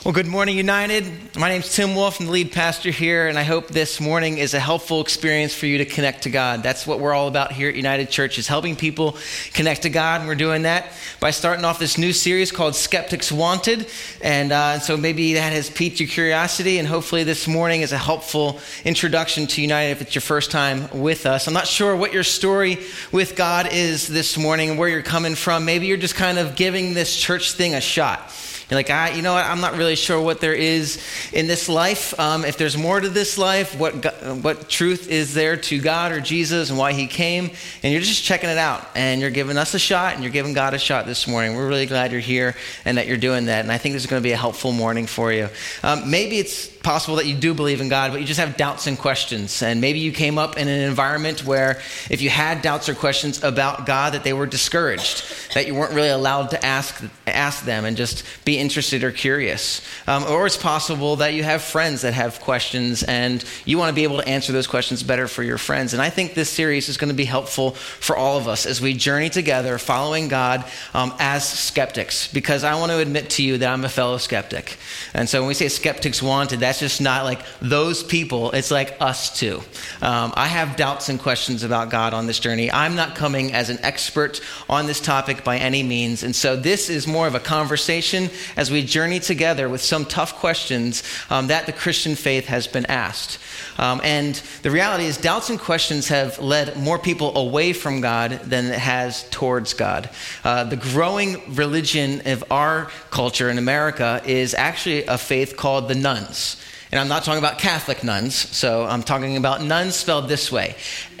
Well, good morning, United. My name's Tim Wolf. I'm the lead pastor here, and I hope this morning is a helpful experience for you to connect to God. That's what we're all about here at United Church, is helping people connect to God, and we're doing that by starting off this new series called Skeptics Wanted, and so maybe that has piqued your curiosity, and hopefully this morning is a helpful introduction to United if it's your first time with us. I'm not sure what your story with God is this morning and where you're coming from. Maybe you're just kind of giving this church thing a shot. You're like, you know what? I'm not really sure what there is in this life. If there's more to this life, what truth is there to God or Jesus and why he came? And you're just checking it out. And you're giving us a shot and you're giving God a shot this morning. We're really glad you're here and that you're doing that. And I think this is going to be a helpful morning for you. Maybe it's possible that you do believe in God, but you just have doubts and questions. And maybe you came up in an environment where if you had doubts or questions about God, that they were discouraged, that you weren't really allowed to ask them and just be interested or curious. Or it's possible that you have friends that have questions and you want to be able to answer those questions better for your friends. And I think this series is going to be helpful for all of us as we journey together following God as skeptics, because I want to admit to you that I'm a fellow skeptic. And so when we say Skeptics Wanted, that's just not like those people. It's like us too. I have doubts and questions about God on this journey. I'm not coming as an expert on this topic by any means. And so this is more of a conversation as we journey together with some tough questions that the Christian faith has been asked. And the reality is doubts and questions have led more people away from God than it has towards God. The growing religion of our culture in America is actually a faith called the nuns. And I'm not talking about Catholic nuns, so I'm talking about nuns spelled this way,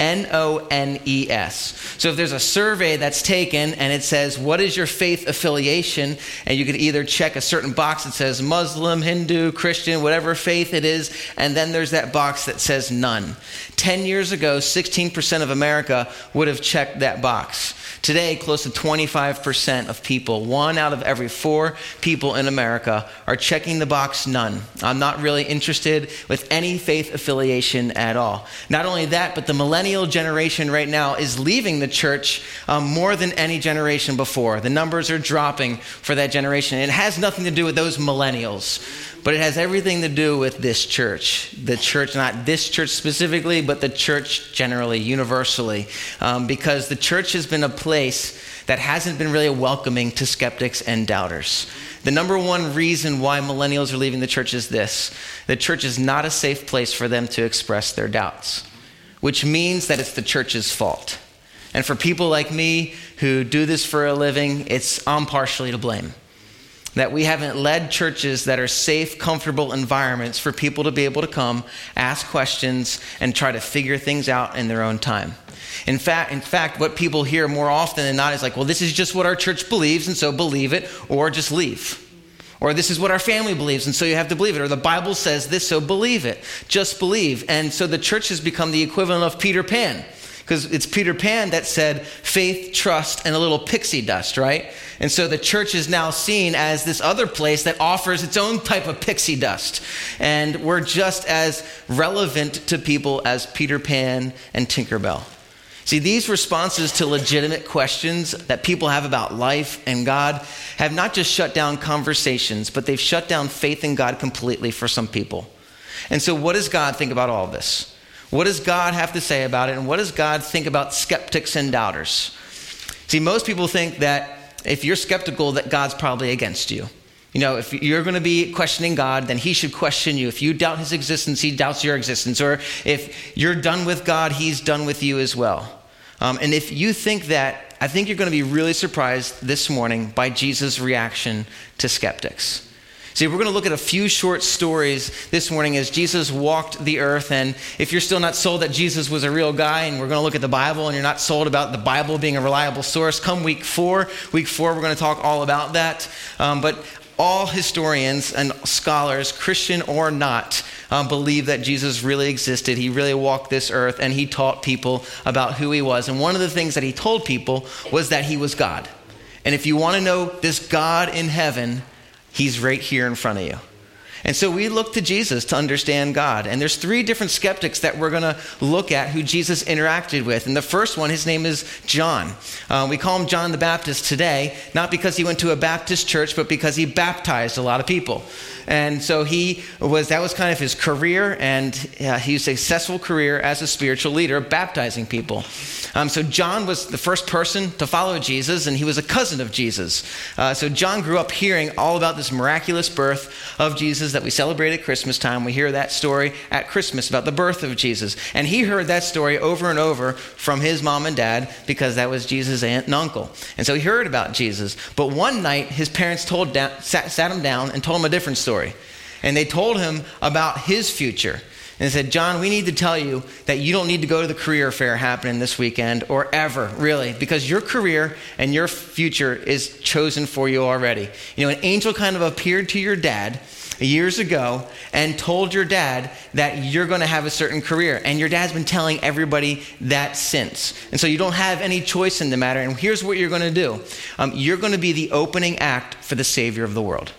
N-O-N-E-S. So if there's a survey that's taken and it says, what is your faith affiliation? And you could either check a certain box that says Muslim, Hindu, Christian, whatever faith it is, and then there's that box that says none. 10 years ago, 16% of America would have checked that box. Today, close to 25% of people, 1 out of every 4 people in America, are checking the box none. I'm not really interested with any faith affiliation at all. Not only that, but the millennial generation right now is leaving the church more than any generation before. The numbers are dropping for that generation. It has nothing to do with those millennials, but it has everything to do with this church. The church, not this church specifically, but the church generally, universally. Because the church has been a place that hasn't been really welcoming to skeptics and doubters. The number one reason why millennials are leaving the church is this: the church is not a safe place for them to express their doubts, which means that it's the church's fault. And for people like me who do this for a living, I'm partially to blame. That we haven't led churches that are safe, comfortable environments for people to be able to come, ask questions, and try to figure things out in their own time. In fact, what people hear more often than not is like, well, this is just what our church believes, and so believe it, or just leave. Or this is what our family believes, and so you have to believe it. Or the Bible says this, so believe it. Just believe. And so the church has become the equivalent of Peter Pan. Because it's Peter Pan that said faith, trust, and a little pixie dust, right? And so the church is now seen as this other place that offers its own type of pixie dust. And we're just as relevant to people as Peter Pan and Tinkerbell. See, these responses to legitimate questions that people have about life and God have not just shut down conversations, but they've shut down faith in God completely for some people. And so what does God think about all of this? What does God have to say about it? And what does God think about skeptics and doubters? See, most people think that if you're skeptical, that God's probably against you. You know, if you're going to be questioning God, then he should question you. If you doubt his existence, he doubts your existence. Or if you're done with God, he's done with you as well. And if you think that, I think you're going to be really surprised this morning by Jesus' reaction to skeptics. See, we're going to look at a few short stories this morning as Jesus walked the earth. And if you're still not sold that Jesus was a real guy, and we're going to look at the Bible, and you're not sold about the Bible being a reliable source, come week 4. Week 4, we're going to talk all about that. But all historians and scholars, Christian or not, believe that Jesus really existed. He really walked this earth, and he taught people about who he was. And one of the things that he told people was that he was God. And if you want to know this God in heaven, he's right here in front of you. And so we look to Jesus to understand God. And there's 3 different skeptics that we're going to look at who Jesus interacted with. And the first one, his name is John. We call him John the Baptist today, not because he went to a Baptist church, but because he baptized a lot of people. And so that was kind of his career, and he was a successful career as a spiritual leader, baptizing people. So John was the first person to follow Jesus, and he was a cousin of Jesus. So John grew up hearing all about this miraculous birth of Jesus that we celebrate at Christmas time. We hear that story at Christmas about the birth of Jesus. And he heard that story over and over from his mom and dad because that was Jesus' aunt and uncle. And so he heard about Jesus. But one night, his parents sat him down and told him a different story. And they told him about his future. And they said, John, we need to tell you that you don't need to go to the career fair happening this weekend or ever, really, because your career and your future is chosen for you already. You know, an angel kind of appeared to your dad years ago and told your dad that you're going to have a certain career. And your dad's been telling everybody that since. And so you don't have any choice in the matter. And here's what you're going to do. You're going to be the opening act for the Savior of the world.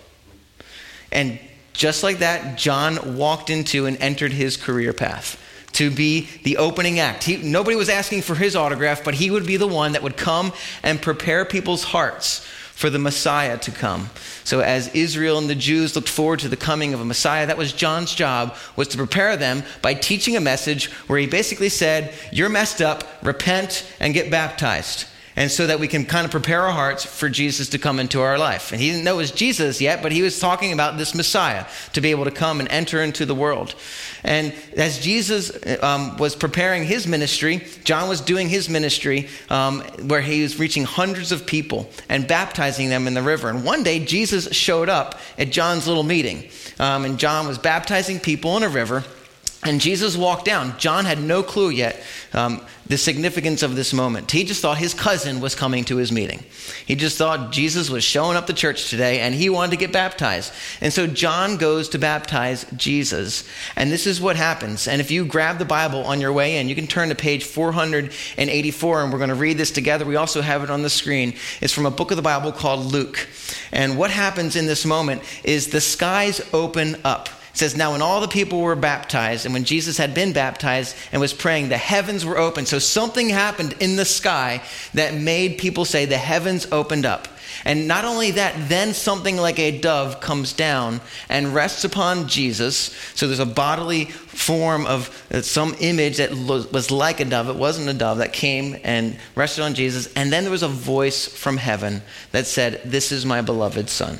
And just like that, John walked into and entered his career path to be the opening act. Nobody was asking for his autograph, but he would be the one that would come and prepare people's hearts for the Messiah to come. So as Israel and the Jews looked forward to the coming of a Messiah, that was John's job, was to prepare them by teaching a message where he basically said, you're messed up, repent, and get baptized. And so that we can kind of prepare our hearts for Jesus to come into our life. And he didn't know it was Jesus yet, but he was talking about this Messiah to be able to come and enter into the world. And as Jesus was preparing his ministry, John was doing his ministry where he was reaching hundreds of people and baptizing them in the river. And one day, Jesus showed up at John's little meeting. And John was baptizing people in a river. And Jesus walked down. John had no clue yet the significance of this moment. He just thought his cousin was coming to his meeting. He just thought Jesus was showing up to church today and he wanted to get baptized. And so John goes to baptize Jesus. And this is what happens. And if you grab the Bible on your way in, you can turn to page 484 and we're going to read this together. We also have it on the screen. It's from a book of the Bible called Luke. And what happens in this moment is the skies open up. It says, now when all the people were baptized and when Jesus had been baptized and was praying, the heavens were open. So something happened in the sky that made people say the heavens opened up. And not only that, then something like a dove comes down and rests upon Jesus. So there's a bodily form of some image that was like a dove. It wasn't a dove that came and rested on Jesus. And then there was a voice from heaven that said, this is my beloved son.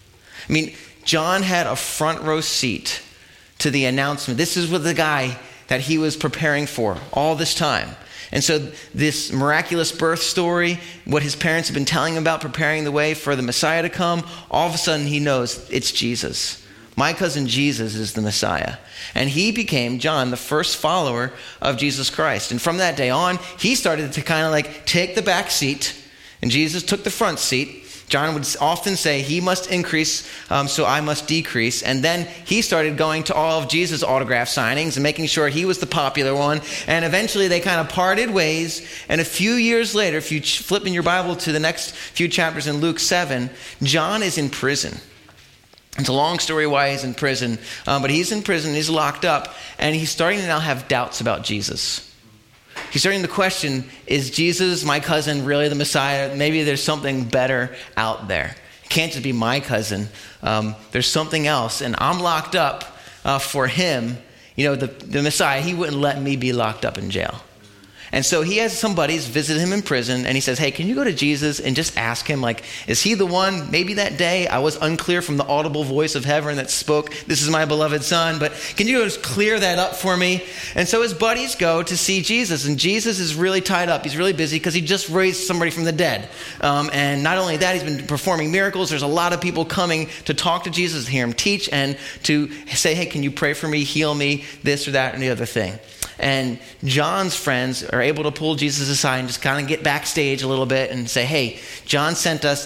I mean, John had a front row seat to the announcement. This is what the guy that he was preparing for all this time. And so this miraculous birth story, what his parents have been telling him about preparing the way for the Messiah to come, all of a sudden he knows it's Jesus. My cousin Jesus is the Messiah. And he became, John, the first follower of Jesus Christ. And from that day on, he started to kind of like take the back seat, and Jesus took the front seat. John would often say, he must increase, so I must decrease. And then he started going to all of Jesus' autograph signings and making sure he was the popular one. And eventually they kind of parted ways. And a few years later, if you flip in your Bible to the next few chapters in Luke 7, John is in prison. It's a long story why he's in prison. But he's in prison, he's locked up, and he's starting to now have doubts about Jesus. He's starting to question, is Jesus, my cousin, really the Messiah? Maybe there's something better out there. It can't just be my cousin. There's something else. And I'm locked up for him. You know, the Messiah, he wouldn't let me be locked up in jail. And so he has some buddies visit him in prison, and he says, hey, can you go to Jesus and just ask him, like, is he the one? Maybe that day I was unclear from the audible voice of heaven that spoke, this is my beloved son, but can you just clear that up for me? And so his buddies go to see Jesus, and Jesus is really tied up. He's really busy because he just raised somebody from the dead. And not only that, he's been performing miracles. There's a lot of people coming to talk to Jesus, to hear him teach, and to say, hey, can you pray for me, heal me, this or that, and the other thing. And John's friends are able to pull Jesus aside and just kind of get backstage a little bit and say, hey, John sent us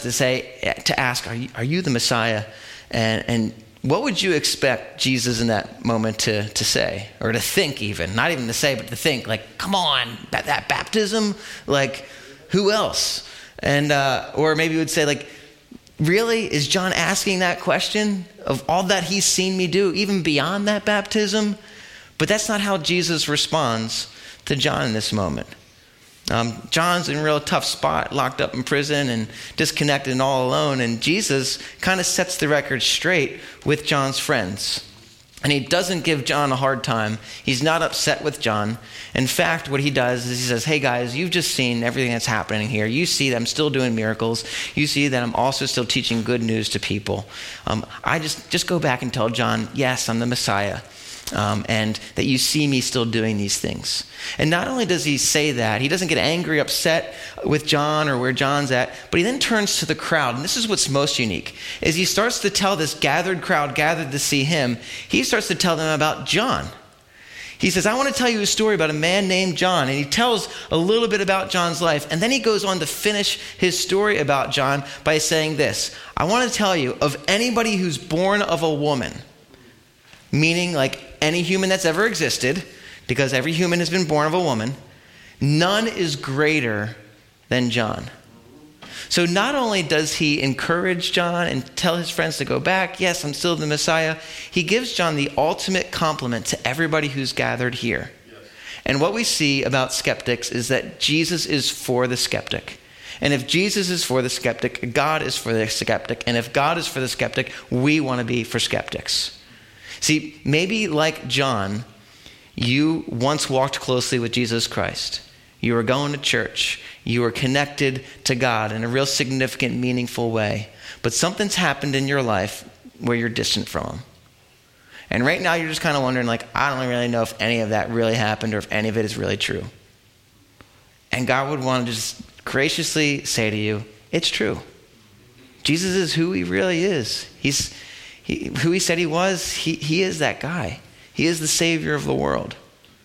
to ask, are you the Messiah? And what would you expect Jesus in that moment to say, or to think even? Not even to say, but to think, like, come on, that baptism? Like, who else? And or maybe he would say, like, Really? Is John asking that question of all that he's seen me do, even beyond that baptism? But that's not how Jesus responds to John in this moment. John's in a real tough spot, locked up in prison and disconnected and all alone. And Jesus kind of sets the record straight with John's friends. And he doesn't give John a hard time. He's not upset with John. In fact, what he does is he says, hey guys, you've just seen everything that's happening here. You see that I'm still doing miracles. You see that I'm also still teaching good news to people. I just go back and tell John, yes, I'm the Messiah. And that you see me still doing these things. And not only does he say that, he doesn't get angry, upset with John or where John's at, but he then turns to the crowd. And this is what's most unique, is he starts to tell this gathered crowd gathered to see him, he starts to tell them about John. He says, I want to tell you a story about a man named John. And he tells a little bit about John's life. And then he goes on to finish his story about John by saying this, I want to tell you of anybody who's born of a woman, meaning like any human that's ever existed, because every human has been born of a woman, none is greater than John. So not only does he encourage John and tell his friends to go back, yes, I'm still the Messiah, he gives John the ultimate compliment to everybody who's gathered here. Yes. And what we see about skeptics is that Jesus is for the skeptic. And if Jesus is for the skeptic, God is for the skeptic. And if God is for the skeptic, we want to be for skeptics. See, maybe like John, you once walked closely with Jesus Christ. You were going to church. You were connected to God in a real significant, meaningful way. But something's happened in your life where you're distant from him. And right now you're just kind of wondering, like, I don't really know if any of that really happened or if any of it is really true. And God would want to just graciously say to you, it's true. Jesus is who he really is. Who he said he was, he is that guy. He is the Savior of the world.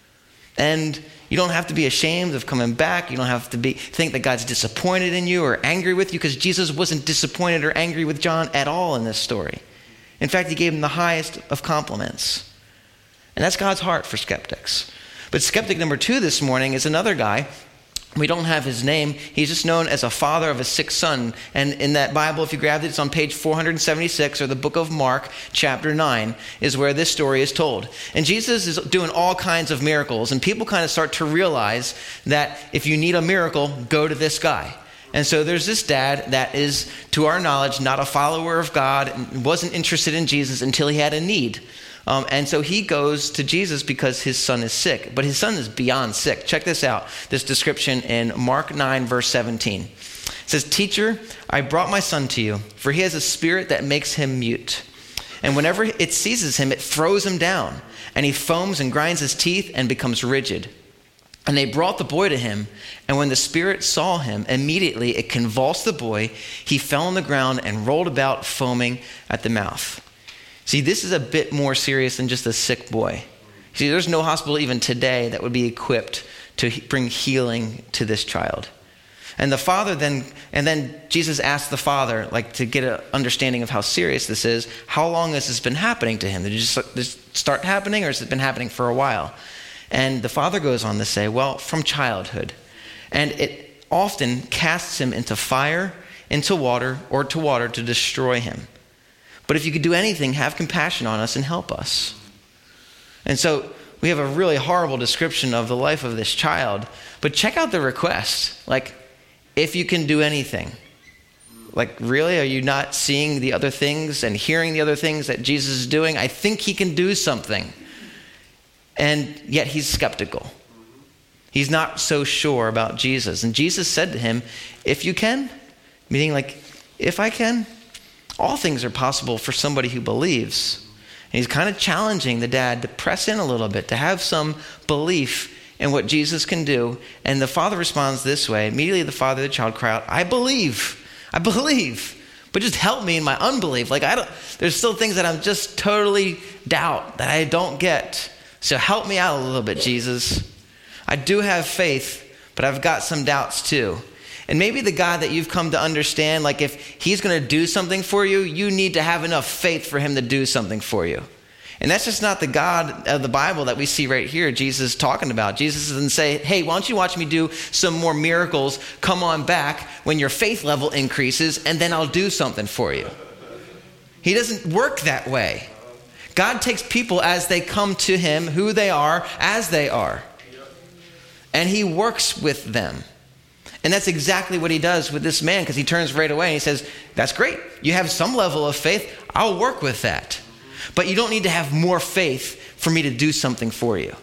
And you don't have to be ashamed of coming back. You don't have to think that God's disappointed in you or angry with you, because Jesus wasn't disappointed or angry with John at all in this story. In fact, he gave him the highest of compliments. And that's God's heart for skeptics. But skeptic number 2 this morning is another guy. We don't have his name. He's just known as a father of a sick son. And in that Bible, if you grabbed it, it's on page 476, or the book of Mark, chapter 9, is where this story is told. And Jesus is doing all kinds of miracles. And people kind of start to realize that if you need a miracle, go to this guy. And so there's this dad that is, to our knowledge, not a follower of God and wasn't interested in Jesus until he had a need. And so he goes to Jesus because his son is sick. But his son is beyond sick. Check this out, this description in Mark 9, verse 17. It says, Teacher, I brought my son to you, for he has a spirit that makes him mute. And whenever it seizes him, it throws him down. And he foams and grinds his teeth and becomes rigid. And they brought the boy to him. And when the spirit saw him, immediately it convulsed the boy. He fell on the ground and rolled about, foaming at the mouth. See, this is a bit more serious than just a sick boy. See, there's no hospital even today that would be equipped to bring healing to this child. And the father then Jesus asked the father, like, to get an understanding of how serious this is, how long has this been happening to him? Did it just start happening, or has it been happening for a while? And the father goes on to say, well, from childhood. And it often casts him into fire, into water, or to water to destroy him. But if you could do anything, have compassion on us and help us. And so we have a really horrible description of the life of this child. But check out the request. Like, if you can do anything. Like, really? Are you not seeing the other things and hearing the other things that Jesus is doing? I think he can do something. And yet he's skeptical. He's not so sure about Jesus. And Jesus said to him, if you can, meaning like, if I can, all things are possible for somebody who believes. And he's kind of challenging the dad to press in a little bit, to have some belief in what Jesus can do. And the father responds this way. Immediately the father of the child cried out, I believe, but just help me in my unbelief. Like, there's still things that I'm just totally doubt that I don't get. So help me out a little bit, Jesus. I do have faith, but I've got some doubts too. And maybe the God that you've come to understand, like, if he's going to do something for you, you need to have enough faith for him to do something for you. And that's just not the God of the Bible that we see right here, Jesus talking about. Jesus doesn't say, hey, why don't you watch me do some more miracles? Come on back when your faith level increases, and then I'll do something for you. He doesn't work that way. God takes people as they come to him, who they are, as they are. And he works with them. And that's exactly what he does with this man, because he turns right away and he says, that's great. You have some level of faith. I'll work with that. But you don't need to have more faith for me to do something for you.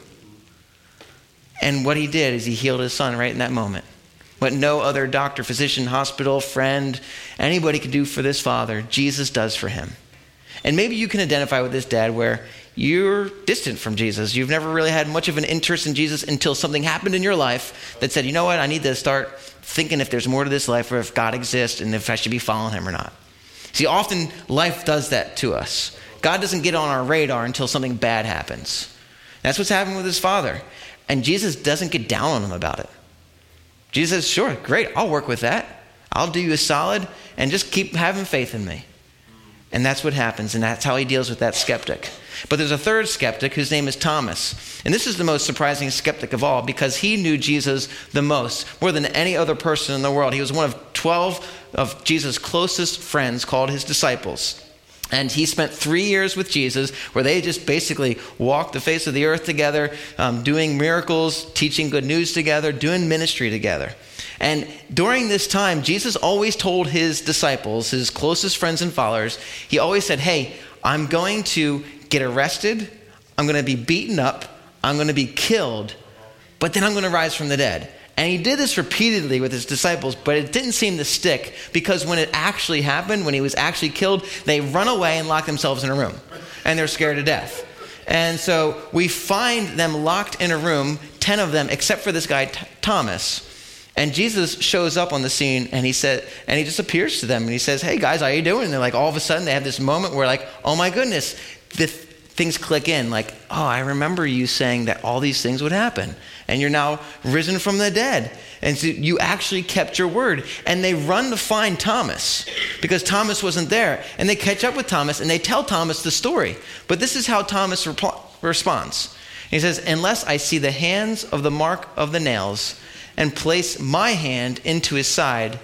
And what he did is he healed his son right in that moment. What no other doctor, physician, hospital, friend, anybody could do for this father, Jesus does for him. And maybe you can identify with this dad where you're distant from Jesus. You've never really had much of an interest in Jesus until something happened in your life that said, you know what, I need to start thinking if there's more to this life or if God exists and if I should be following him or not. See, often life does that to us. God doesn't get on our radar until something bad happens. That's what's happening with his father. And Jesus doesn't get down on him about it. Jesus says, sure, great, I'll work with that. I'll do you a solid and just keep having faith in me. And that's what happens, and that's how he deals with that skeptic. But there's a third skeptic whose name is Thomas. And this is the most surprising skeptic of all because he knew Jesus the most, more than any other person in the world. He was one of 12 of Jesus' closest friends called his disciples. And he spent 3 years with Jesus where they just basically walked the face of the earth together, doing miracles, teaching good news together, doing ministry together. And during this time, Jesus always told his disciples, his closest friends and followers, he always said, hey, I'm going to get arrested, I'm going to be beaten up, I'm going to be killed, but then I'm going to rise from the dead. And he did this repeatedly with his disciples, but it didn't seem to stick because when it actually happened, when he was actually killed, they run away and lock themselves in a room. And they're scared to death. And so we find them locked in a room, 10 of them, except for this guy, Thomas. And Jesus shows up on the scene and he just appears to them and he says, hey guys, how you doing? And they're like, all of a sudden they have this moment where like, oh my goodness, things click in like, oh, I remember you saying that all these things would happen. And you're now risen from the dead. And so you actually kept your word. And they run to find Thomas because Thomas wasn't there. And they catch up with Thomas and they tell Thomas the story. But this is how Thomas responds. He says, unless I see the hands of the mark of the nails and place my hand into his side,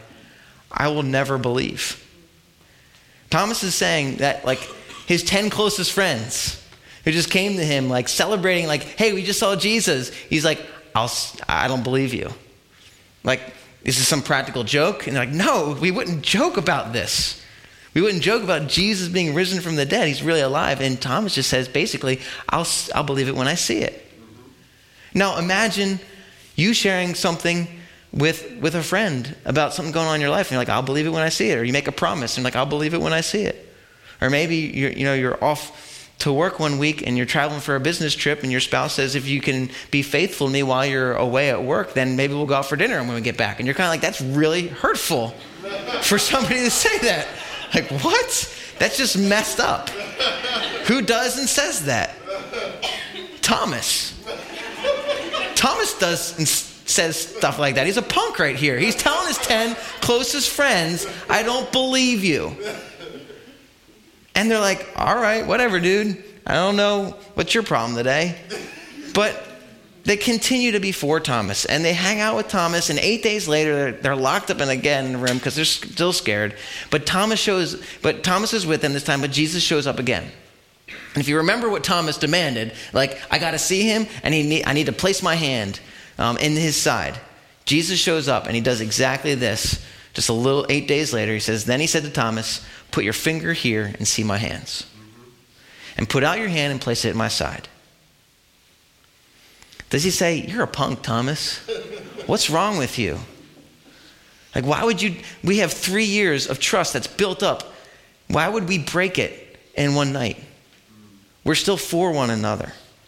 I will never believe. Thomas is saying that like his 10 closest friends who just came to him like celebrating like, hey, we just saw Jesus. He's like, I don't believe you. Like, is this some practical joke? And they're like, no, we wouldn't joke about this. We wouldn't joke about Jesus being risen from the dead. He's really alive. And Thomas just says, basically, I'll believe it when I see it. Now, imagine you sharing something with a friend about something going on in your life. And you're like, I'll believe it when I see it. Or you make a promise and you're like, I'll believe it when I see it. Or maybe you're off to work one week and you're traveling for a business trip and your spouse says, if you can be faithful to me while you're away at work, then maybe we'll go out for dinner when we get back. And you're kind of like, that's really hurtful for somebody to say that. Like, what? That's just messed up. Who does and says that? Thomas. Thomas does and says stuff like that. He's a punk right here. He's telling his 10 closest friends, I don't believe you. And they're like, all right, whatever, dude. I don't know what's your problem today. But they continue to be for Thomas. And they hang out with Thomas. And 8 days later, they're locked up in a room because they're still scared. But Thomas is with them this time, but Jesus shows up again. And if you remember what Thomas demanded, like, I got to see him, and I need to place my hand in his side. Jesus shows up, and he does exactly this. Just 8 days later, he says, then he said to Thomas, put your finger here and see my hands. And put out your hand and place it at my side. Does he say, you're a punk, Thomas? What's wrong with you? Like, why would you? We have 3 years of trust that's built up. Why would we break it in one night? We're still for one another.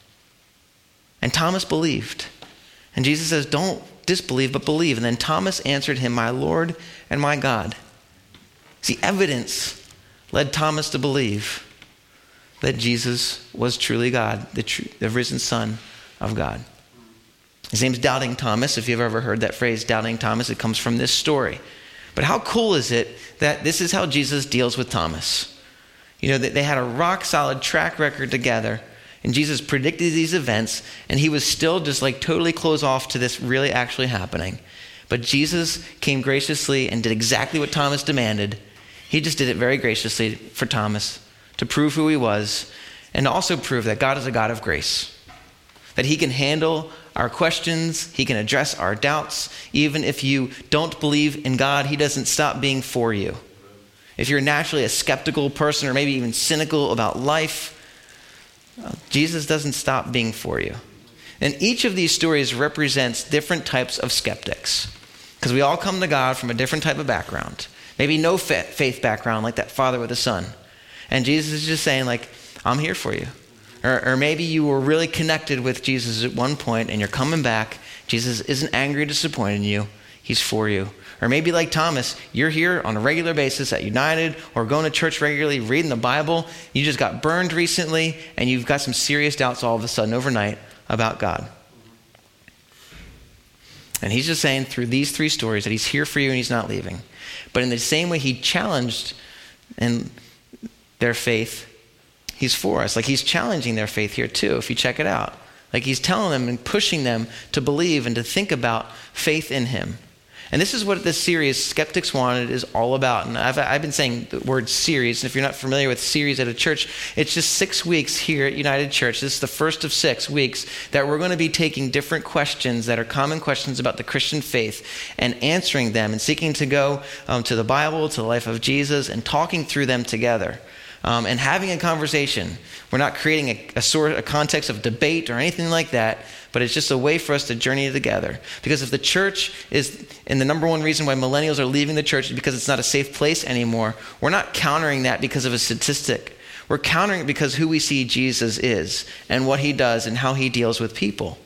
And Thomas believed. And Jesus says, don't disbelieve, but believe. And then Thomas answered him, my Lord and my God. See, evidence led Thomas to believe that Jesus was truly God, the risen Son of God. His name's Doubting Thomas. If you've ever heard that phrase, Doubting Thomas, it comes from this story. But how cool is it that this is how Jesus deals with Thomas? They had a rock solid track record together. And Jesus predicted these events, and he was still just like totally closed off to this really actually happening. But Jesus came graciously and did exactly what Thomas demanded. He just did it very graciously for Thomas to prove who he was and to also prove that God is a God of grace, that he can handle our questions, he can address our doubts. Even if you don't believe in God, he doesn't stop being for you. If you're naturally a skeptical person or maybe even cynical about life, Jesus doesn't stop being for you. And each of these stories represents different types of skeptics, because we all come to God from a different type of background. Maybe no faith background like that father with a son. And Jesus is just saying, like, I'm here for you. Or maybe you were really connected with Jesus at one point and you're coming back. Jesus isn't angry or disappointed in you. He's for you. Or maybe like Thomas, you're here on a regular basis at United or going to church regularly, reading the Bible. You just got burned recently and you've got some serious doubts all of a sudden overnight about God. And he's just saying through these three stories that he's here for you and he's not leaving. But in the same way he challenged in their faith, he's for us. Like he's challenging their faith here too, if you check it out. Like he's telling them and pushing them to believe and to think about faith in him. And this is what this series, Skeptics Wanted, is all about. And I've been saying the word series. And if you're not familiar with series at a church, it's just 6 weeks here at United Church. This is the first of 6 weeks that we're going to be taking different questions that are common questions about the Christian faith and answering them and seeking to go to the Bible, to the life of Jesus, and talking through them together. And having a conversation. We're not creating a context of debate or anything like that, but it's just a way for us to journey together. Because if the church is, and the number one reason why millennials are leaving the church is because it's not a safe place anymore, we're not countering that because of a statistic. We're countering it because who we see Jesus is and what he does and how he deals with people.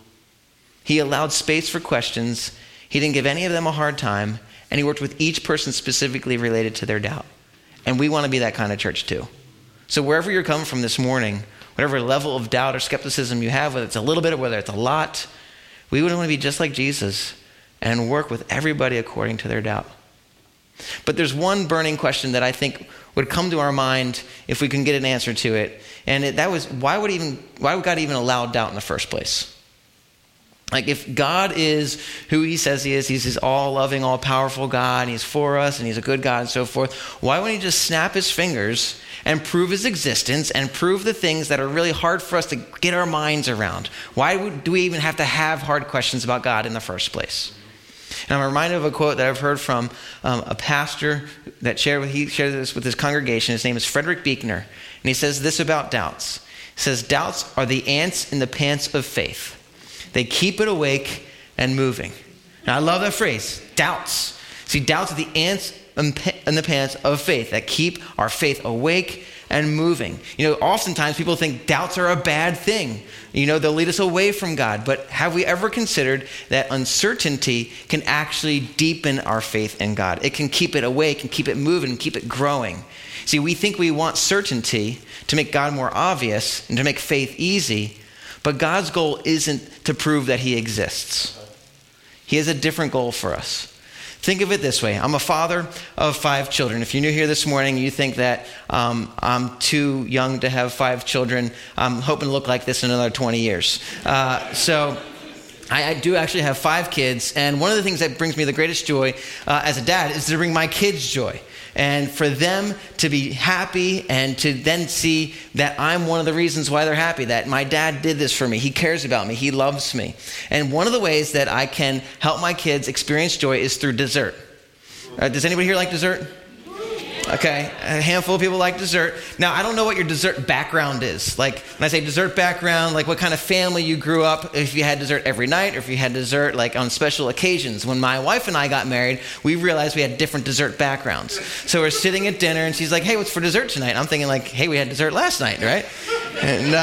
He allowed space for questions. He didn't give any of them a hard time, and he worked with each person specifically related to their doubt. And we want to be that kind of church too. So wherever you're coming from this morning, whatever level of doubt or skepticism you have, whether it's a little bit or whether it's a lot, we would want to be just like Jesus and work with everybody according to their doubt. But there's one burning question that I think would come to our mind if we can get an answer to it. And that was, why would God even allow doubt in the first place? Like if God is who he says he is, he's this all-loving, all-powerful God, and he's for us, and he's a good God, and so forth, why wouldn't he just snap his fingers and prove his existence and prove the things that are really hard for us to get our minds around? Why do we even have to have hard questions about God in the first place? And I'm reminded of a quote that I've heard from a pastor that shared this with his congregation. His name is Frederick Buechner, and he says this about doubts. He says, doubts are the ants in the pants of faith. They keep it awake and moving. Now, I love that phrase, doubts. See, doubts are the ants in the pants of faith that keep our faith awake and moving. Oftentimes people think doubts are a bad thing. They'll lead us away from God. But have we ever considered that uncertainty can actually deepen our faith in God? It can keep it awake and keep it moving and keep it growing. See, we think we want certainty to make God more obvious and to make faith easy. But God's goal isn't to prove that he exists. He has a different goal for us. Think of it this way. I'm a father of 5 children. If you're new here this morning, you think that I'm too young to have 5 children. I'm hoping to look like this in another 20 years. So I do actually have 5 kids. And one of the things that brings me the greatest joy as a dad is to bring my kids joy. And for them to be happy and to then see that I'm one of the reasons why they're happy, that my dad did this for me. He cares about me. He loves me. And one of the ways that I can help my kids experience joy is through dessert. Does anybody here like dessert? Okay, a handful of people like dessert. Now, I don't know what your dessert background is. Like, when I say dessert background, like what kind of family you grew up, if you had dessert every night, or if you had dessert like on special occasions. When my wife and I got married, we realized we had different dessert backgrounds. So we're sitting at dinner, and she's like, hey, what's for dessert tonight? And I'm thinking like, hey, we had dessert last night, right? And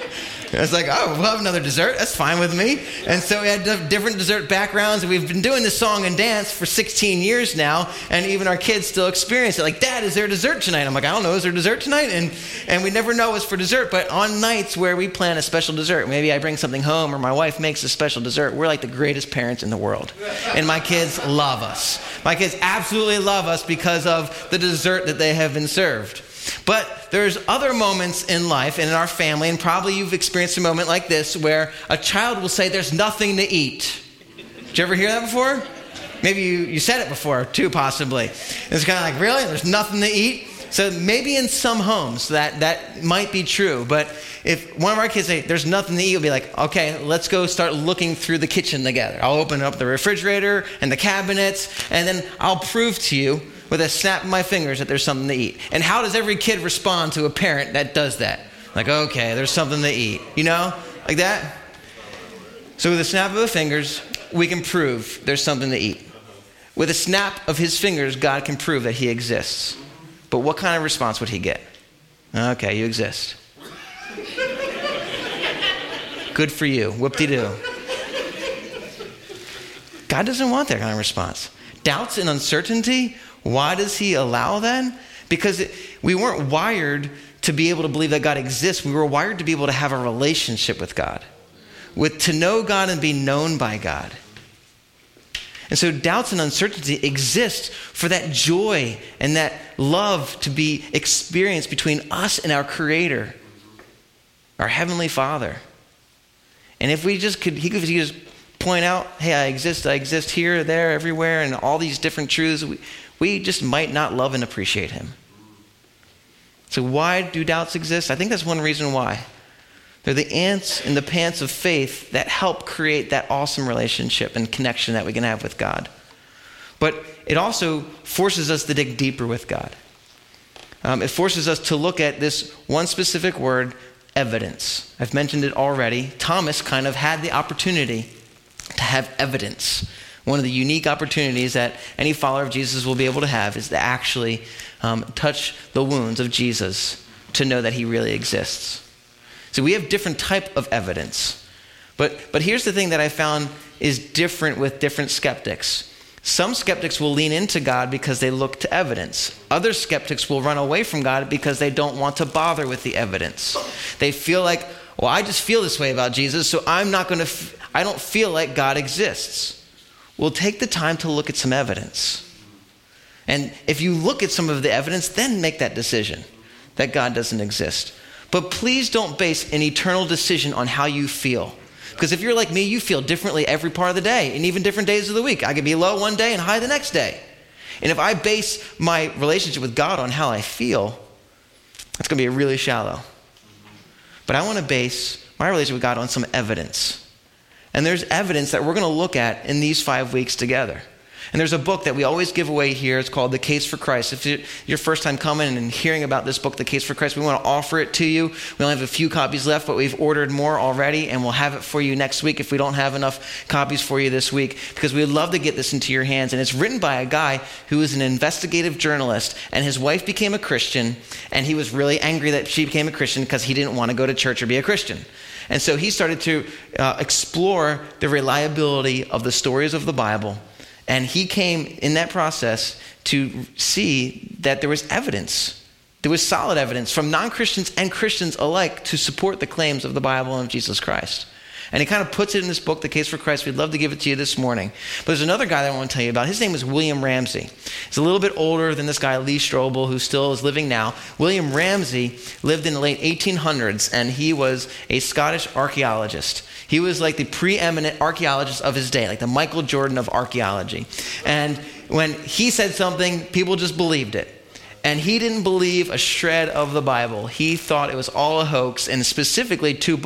I was like, oh, we'll have another dessert. That's fine with me. And so we had different dessert backgrounds. And we've been doing this song and dance for 16 years now. And even our kids still experience it. Like, Dad, is there dessert tonight? I'm like, I don't know. Is there dessert tonight? And we never know what's for dessert. But on nights where we plan a special dessert, maybe I bring something home or my wife makes a special dessert, we're like the greatest parents in the world. And my kids love us. My kids absolutely love us because of the dessert that they have been served. But there's other moments in life and in our family, and probably you've experienced a moment like this where a child will say, there's nothing to eat. Did you ever hear that before? Maybe you said it before too, possibly. It's kind of like, really? There's nothing to eat? So maybe in some homes that might be true. But if one of our kids say, there's nothing to eat, we'll be like, okay, let's go start looking through the kitchen together. I'll open up the refrigerator and the cabinets, and then I'll prove to you with a snap of my fingers that there's something to eat. And how does every kid respond to a parent that does that? Like, okay, there's something to eat. You know, like that? So with a snap of the fingers, we can prove there's something to eat. With a snap of his fingers, God can prove that he exists. But what kind of response would he get? Okay, you exist. Good for you. Whoop-de-doo. God doesn't want that kind of response. Doubts and uncertainty, why does he allow that? Because we weren't wired to be able to believe that God exists. We were wired to be able to have a relationship with God. To know God and be known by God. And so doubts and uncertainty exist for that joy and that love to be experienced between us and our Creator, our Heavenly Father. And if he could just point out, hey, I exist here, there, everywhere, and all these different truths, we just might not love and appreciate him. So why do doubts exist? I think that's one reason why. They're the ants in the pants of faith that help create that awesome relationship and connection that we can have with God. But it also forces us to dig deeper with God. It forces us to look at this one specific word, evidence. I've mentioned it already. Thomas kind of had the opportunity to have evidence. One of the unique opportunities that any follower of Jesus will be able to have is to actually touch the wounds of Jesus to know that he really exists. So we have different type of evidence. But here's the thing that I found is different with different skeptics. Some skeptics will lean into God because they look to evidence. Other skeptics will run away from God because they don't want to bother with the evidence. They feel like, well, I just feel this way about Jesus, so I don't feel like God exists. Well, take the time to look at some evidence. And if you look at some of the evidence, then make that decision that God doesn't exist. But please don't base an eternal decision on how you feel. Because if you're like me, you feel differently every part of the day and even different days of the week. I could be low one day and high the next day. And if I base my relationship with God on how I feel, that's going to be really shallow. But I want to base my relationship with God on some evidence. And there's evidence that we're going to look at in these 5 weeks together. And there's a book that we always give away here. It's called The Case for Christ. If it's your first time coming and hearing about this book, The Case for Christ, we want to offer it to you. We only have a few copies left, but we've ordered more already, and we'll have it for you next week if we don't have enough copies for you this week, because we'd love to get this into your hands. And it's written by a guy who is an investigative journalist, and his wife became a Christian, and he was really angry that she became a Christian because he didn't want to go to church or be a Christian. And so he started to explore the reliability of the stories of the Bible. And he came in that process to see that there was evidence. There was solid evidence from non-Christians and Christians alike to support the claims of the Bible and of Jesus Christ. And he kind of puts it in this book, The Case for Christ. We'd love to give it to you this morning. But there's another guy that I want to tell you about. His name was William Ramsey. He's a little bit older than this guy, Lee Strobel, who still is living now. William Ramsey lived in the late 1800s, and he was a Scottish archaeologist. He was like the preeminent archaeologist of his day, like the Michael Jordan of archaeology. And when he said something, people just believed it. And he didn't believe a shred of the Bible. He thought it was all a hoax, and specifically different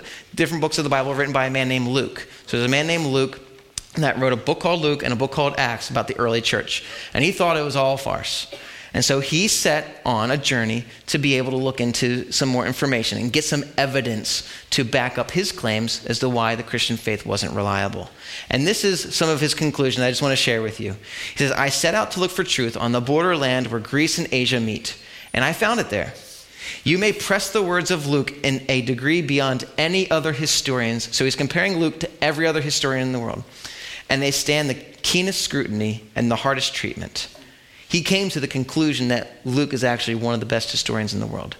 books of the Bible written by a man named Luke. So there's a man named Luke that wrote a book called Luke and a book called Acts about the early church. And he thought it was all farce. And so he set on a journey to be able to look into some more information and get some evidence to back up his claims as to why the Christian faith wasn't reliable. And this is some of his conclusions I just want to share with you. He says, I set out to look for truth on the borderland where Greece and Asia meet, and I found it there. You may press the words of Luke in a degree beyond any other historians. So he's comparing Luke to every other historian in the world. And they stand the keenest scrutiny and the hardest treatment. He came to the conclusion that Luke is actually one of the best historians in the world.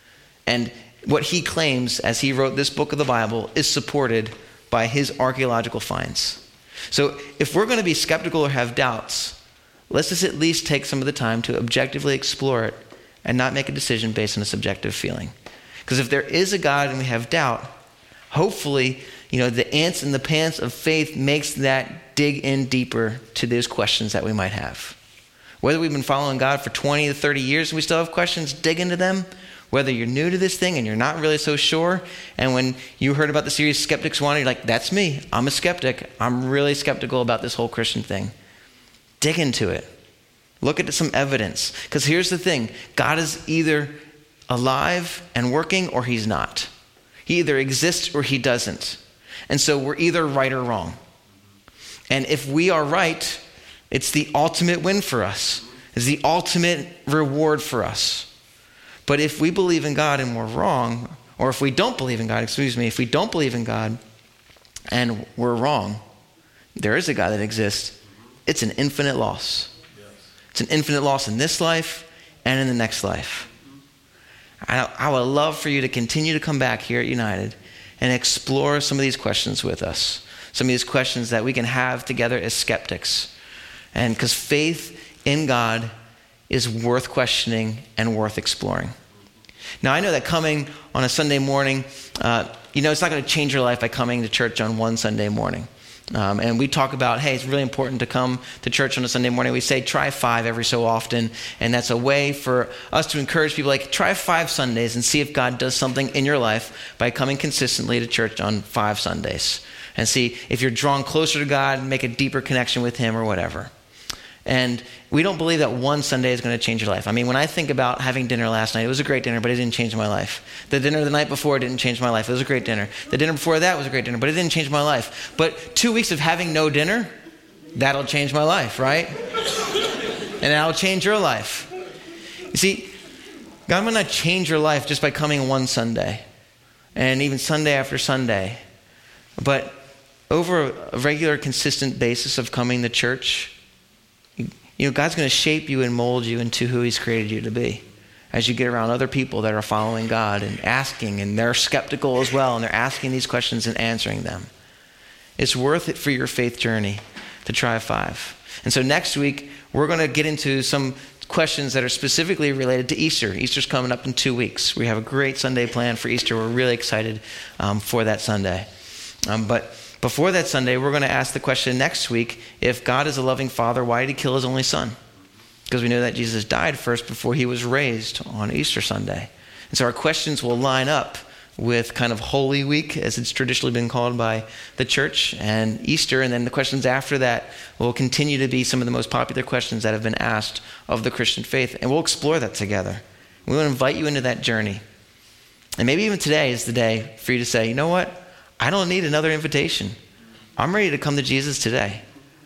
And what he claims as he wrote this book of the Bible is supported by his archaeological finds. So if we're going to be skeptical or have doubts, let's just at least take some of the time to objectively explore it and not make a decision based on a subjective feeling. Because if there is a God and we have doubt, hopefully, the ants in the pants of faith makes that dig in deeper to those questions that we might have. Whether we've been following God for 20 to 30 years and we still have questions, dig into them. Whether you're new to this thing and you're not really so sure, and when you heard about the series Skeptics Wanted, you're like, that's me. I'm a skeptic. I'm really skeptical about this whole Christian thing. Dig into it. Look at some evidence. Because here's the thing. God is either alive and working or he's not. He either exists or he doesn't. And so we're either right or wrong. And if we are right, it's the ultimate win for us. It's the ultimate reward for us. But if we believe in God and we're wrong, or if we don't believe in God, if we don't believe in God and we're wrong, there is a God that exists. It's an infinite loss. It's an infinite loss in this life and in the next life. I would love for you to continue to come back here at United and explore some of these questions with us. Some of these questions that we can have together as skeptics. And because faith in God is worth questioning and worth exploring. Now, I know that coming on a Sunday morning, it's not going to change your life by coming to church on one Sunday morning. And we talk about, hey, it's really important to come to church on a Sunday morning. We say try 5 every so often. And that's a way for us to encourage people, like, try 5 Sundays and see if God does something in your life by coming consistently to church on 5 Sundays. And see if you're drawn closer to God and make a deeper connection with him or whatever. And we don't believe that one Sunday is going to change your life. I mean, when I think about having dinner last night, it was a great dinner, but it didn't change my life. The dinner the night before didn't change my life. It was a great dinner. The dinner before that was a great dinner, but it didn't change my life. But 2 weeks of having no dinner, that'll change my life, right? And that'll change your life. You see, God might not change your life just by coming one Sunday, and even Sunday after Sunday. But over a regular, consistent basis of coming to church, God's going to shape you and mold you into who he's created you to be. As you get around other people that are following God and asking, and they're skeptical as well, and they're asking these questions and answering them. It's worth it for your faith journey to try 5. And so next week, we're going to get into some questions that are specifically related to Easter. Easter's coming up in 2 weeks. We have a great Sunday planned for Easter. We're really excited for that Sunday. But before that Sunday, we're going to ask the question next week, if God is a loving father, why did he kill his only son? Because we know that Jesus died first before he was raised on Easter Sunday. And so our questions will line up with kind of Holy Week, as it's traditionally been called by the church, and Easter. And then the questions after that will continue to be some of the most popular questions that have been asked of the Christian faith. And we'll explore that together. We want to invite you into that journey. And maybe even today is the day for you to say, you know what? I don't need another invitation. I'm ready to come to Jesus today.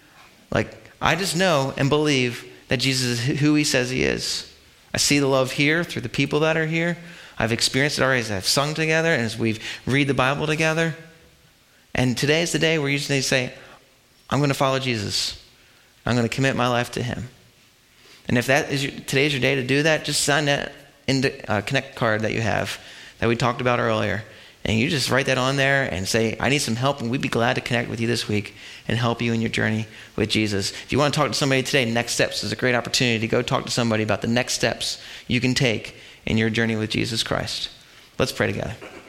I just know and believe that Jesus is who he says he is. I see the love here through the people that are here. I've experienced it already as I've sung together and as we've read the Bible together. And today is the day where you just need to say, I'm going to follow Jesus. I'm going to commit my life to him. And if today is your day to do that, just sign that in the Connect card that you have that we talked about earlier. And you just write that on there and say, I need some help, and we'd be glad to connect with you this week and help you in your journey with Jesus. If you want to talk to somebody today, Next Steps is a great opportunity to go talk to somebody about the next steps you can take in your journey with Jesus Christ. Let's pray together.